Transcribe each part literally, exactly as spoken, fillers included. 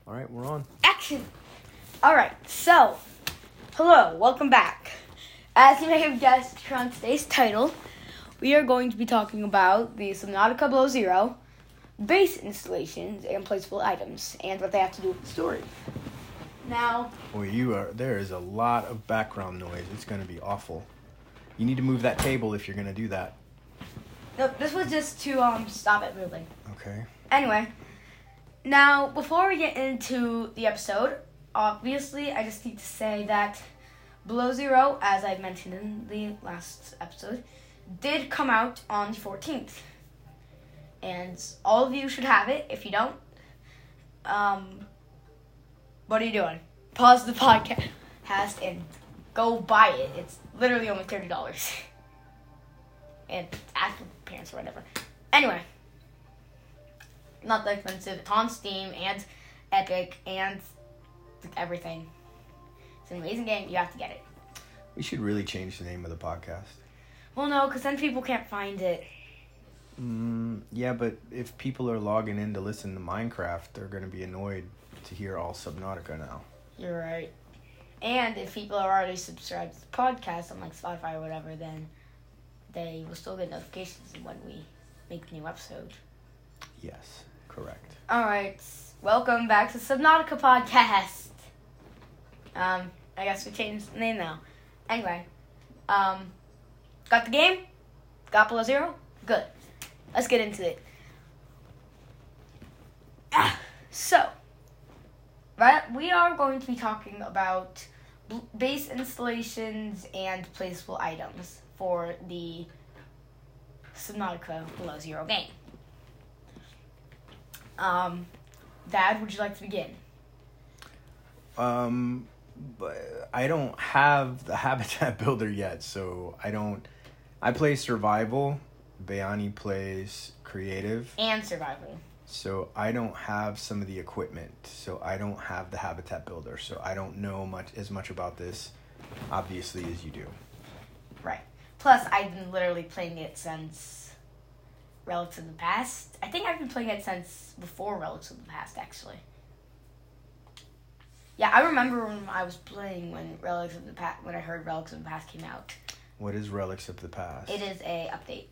All right, we're on. Action! Alright, so, hello, welcome back. As you may have guessed from today's title, we are going to be talking about the Subnautica Below Zero base installations and placeable items, and what they have to do with the story. Now... Well, you are, there is a lot of background noise. It's going to be awful. You need to move that table if you're going to do that. No, this was just to um stop it moving. Okay. Anyway, now, before we get into the episode, obviously, I just need to say that Below Zero, as I mentioned in the last episode, did come out on the fourteenth. And all of you should have it. If you don't, um, what are you doing? Pause the podcast and go buy it. It's literally only thirty dollars. And ask your parents or whatever. Anyway. Not that expensive. It's on Steam and Epic and everything. It's an amazing game. You have to get it. We should really change the name of the podcast. Well, no, because then people can't find it. Mm, yeah, but if people are logging in to listen to Minecraft, they're going to be annoyed to hear all Subnautica now. You're right. And if people are already subscribed to the podcast on like Spotify or whatever, then they will still get notifications when we make a new episode. Yes, correct. Alright, welcome back to Subnautica Podcast. Um, I guess we changed the name now. Anyway, um, got the game? Got Below Zero? Good. Let's get into it. Ah, so, right, we are going to be talking about base installations and placeable items for the Subnautica Below Zero game. Um, Dad, would you like to begin? Um, but I don't have the habitat builder yet, so I don't. I play survival. Bayani plays creative And survival. So I don't have some of the equipment. So I don't have the habitat builder. So I don't know much as much about this, obviously, as you do. Right. Plus, I've been literally playing it since Relics of the Past. I think I've been playing it since before Relics of the Past, actually. Yeah, I remember when I was playing when Relics of the Past, when I heard Relics of the Past came out. What is Relics of the Past? It is a update.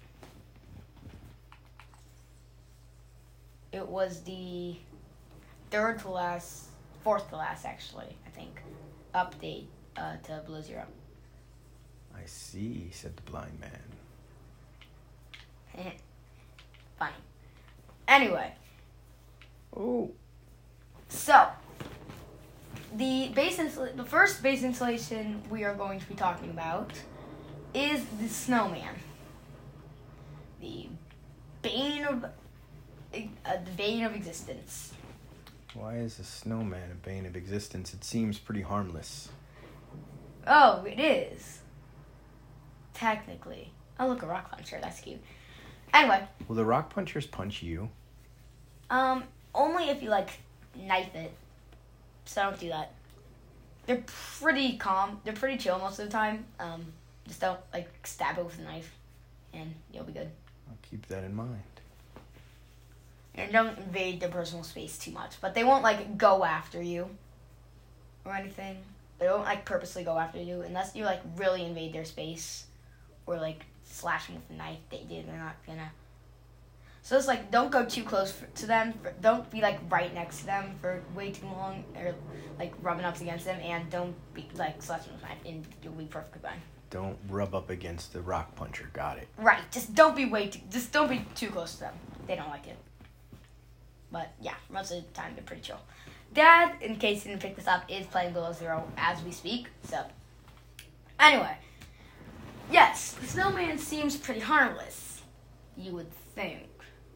It was the third to last, fourth to last, actually, I think, update uh, to Below Zero. I see, said the blind man. Funny. Anyway. Oh. So, the base insula- the first base installation we are going to be talking about is the snowman. The bane of uh, the bane of existence. Why is a snowman a bane of existence? It seems pretty harmless. Oh, it is. Technically. Oh, look, a rock puncher. That's cute. Anyway. Will the rock punchers punch you? Um, only if you, like, knife it. So don't do that. They're pretty calm. They're pretty chill most of the time. Um, just don't, like, stab it with a knife, and you'll be good. I'll keep that in mind. And don't invade their personal space too much. But they won't, like, go after you or anything. They won't, like, purposely go after you unless you, like, really invade their space or, like, slash them with a knife. They, they're not gonna. So it's, like, don't go too close for, to them. For, don't be, like, right next to them for way too long or, like, rubbing up against them. And don't be, like, slashing with a knife, and you'll be perfectly fine. Don't rub up against the rock puncher. Got it. Right. Just don't be way too, just don't be too close to them. They don't like it. But, yeah, most of the time, they're pretty chill. Dad, in case you didn't pick this up, is playing Below Zero as we speak. So, anyway. Yes, the snowman seems pretty harmless, you would think.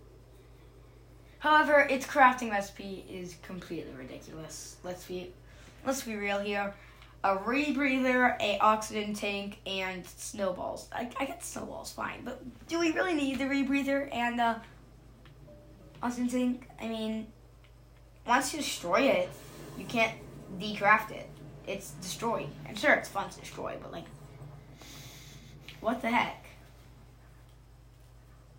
However, its crafting recipe is completely ridiculous. Let's be, let's be real here. A rebreather, a oxygen tank, and snowballs. I, I get snowballs fine, but do we really need the rebreather and the oxygen tank? I mean, once you destroy it, you can't decraft it. It's destroyed. I'm sure it's fun to destroy, but like, what the heck?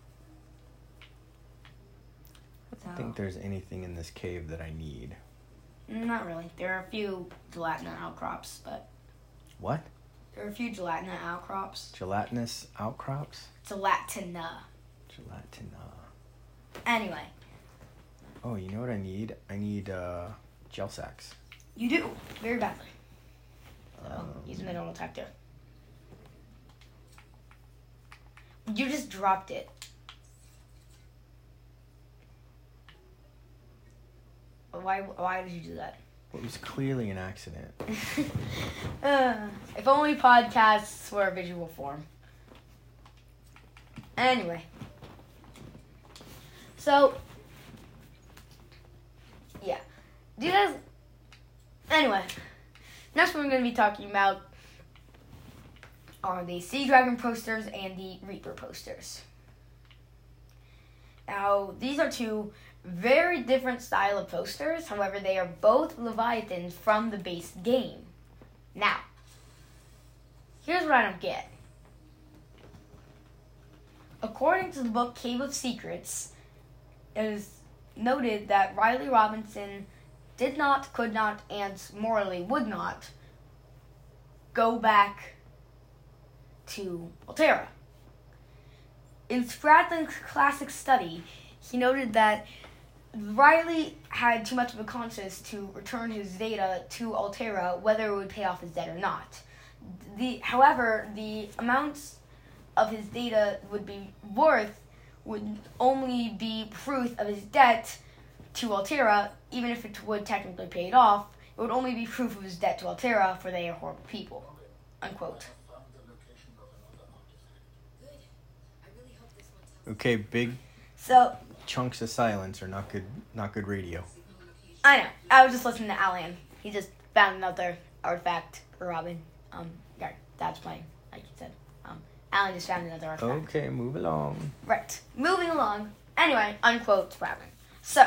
I don't think there's anything in this cave that I need. Not really. There are a few gelatinous outcrops, but... What? There are a few gelatinous outcrops. Gelatinous outcrops? Gelatina. Gelatina. Anyway. Oh, you know what I need? I need uh, gel sacks. You do. Very badly. So, Um, use a mineral detector. You just dropped it. Why Why did you do that? It was clearly an accident. uh, if only podcasts were a visual form. Anyway. So, yeah. Do you guys... Anyway. Next one we're going to be talking about are the Sea Dragon posters and the Reaper posters. Now, these are two very different style of posters. However, they are both Leviathans from the base game. Now, here's what I don't get. According to the book Cave of Secrets, it is noted that Riley Robinson did not, could not, and morally would not go back to Alterra. In Spradlin's classic study, he noted that Riley had too much of a conscience to return his data to Alterra, whether it would pay off his debt or not. The, however, the amounts of his data would be worth would only be proof of his debt to Alterra, even if it would technically pay it off. It would only be proof of his debt to Alterra, for they are horrible people. Unquote. Okay, big So, chunks of silence are not good. Not good radio. I know. I was just listening to Alan. He just found another artifact for Robin. Um, yeah, that's playing, like you said. Um, Alan just found another artifact. Okay, move along. Right. Moving along. Anyway, unquote Robin. So,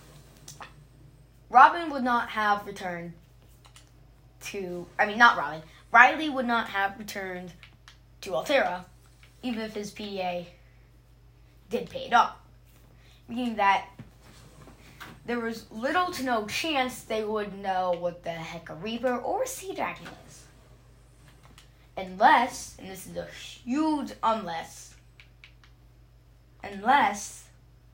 Robin would not have returned to... I mean, not Robin. Riley would not have returned to Alterra, even if his P D A did pay it off. Meaning that there was little to no chance they would know what the heck a Reaper or a Sea Dragon is. Unless, and this is a huge unless, unless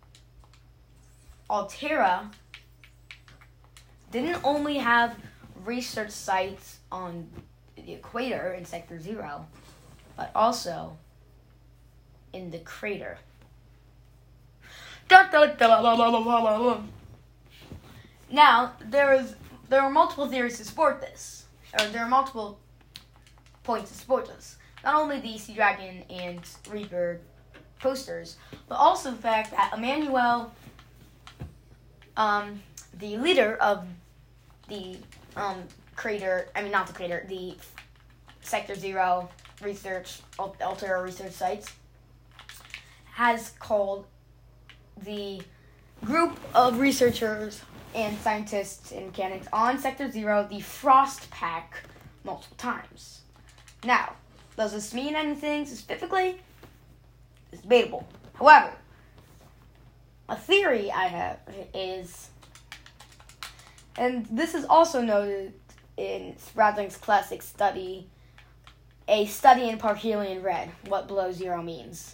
Alterra didn't only have research sites on the equator in Sector Zero, but also in the crater. Da, da, da, la, la, la, la, la. Now, there is there are multiple theories to support this, or there are multiple points to support this. Not only the Sea Dragon and Reaper posters, but also the fact that Emmanuel, um, the leader of the um, crater, I mean not the crater, the Sector Zero research, Alterra research sites, has called the group of researchers and scientists and mechanics on Sector Zero the Frost Pack multiple times. Now, does this mean anything specifically? It's debatable. However, a theory I have is, and this is also noted in Spradling's classic study, a study in Parhelion Red, what below zero means,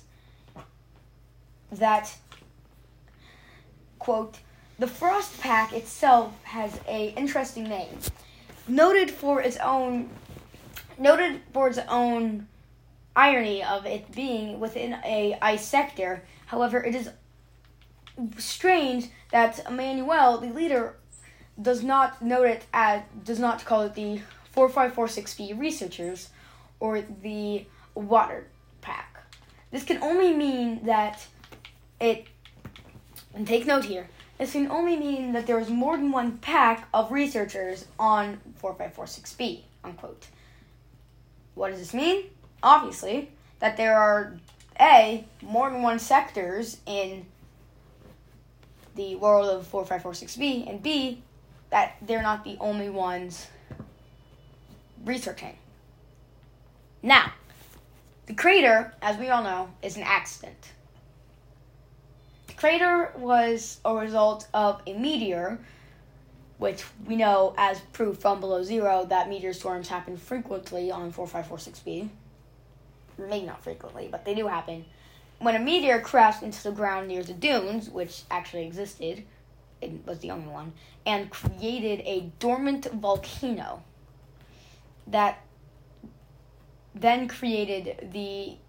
that, quote, the Frost Pack itself has a interesting name, noted for its own, noted for its own irony of it being within a ice sector. However, it is strange that Emmanuel, the leader, does not note it as, does not call it the four five four six B researchers or the water pack. This can only mean that it, and take note here, this can only mean that there is more than one pack of researchers on four five four six B, unquote. What does this mean? Obviously, that there are, A, more than one sectors in the world of four five four six B, and B, that they're not the only ones researching. Now, the crater, as we all know, is an accident. The crater was a result of a meteor which we know as proof from below zero that meteor storms happen frequently on four five four six b. Maybe not frequently, but they do happen. When a meteor crashed into the ground near the dunes, which actually existed, it was the only one, and created a dormant volcano that then created the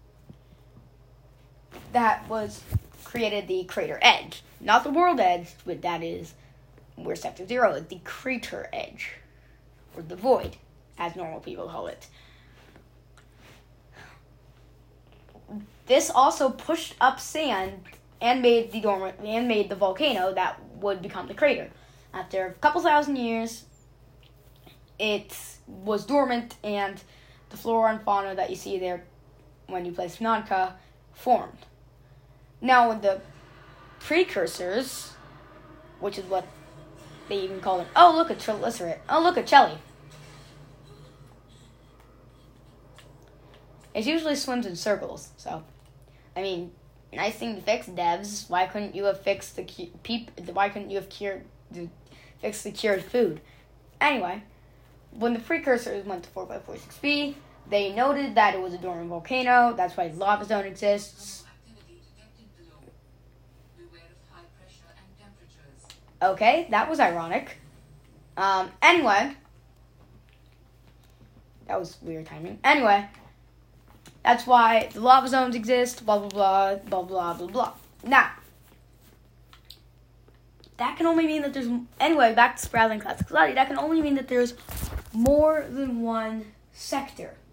that was created the crater edge. Not the world edge, but that is where Sector Zero is, the crater edge. Or the void, as normal people call it. This also pushed up sand and made the dormant and made the volcano that would become the crater. After a couple thousand years, it was dormant, and the flora and fauna that you see there when you play Subnautica formed. Now, with the precursors, which is what they even call them. Oh, look at Triglycerate. Oh, look at Chelly. It usually swims in circles, so, I mean, nice thing to fix, devs. Why couldn't you have fixed the cu- peep? Why couldn't you have cured, the, fixed the cured food? Anyway, when the precursors went to four by four six b, they noted that it was a dormant volcano. That's why lava zone exists. Okay, that was ironic. Um, anyway, that was weird timing. Anyway. That's why the lava zones exist, blah, blah, blah, blah, blah, blah, blah. Now, that can only mean that there's... Anyway, back to Sprouting Classic Society. That can only mean that there's more than one sector.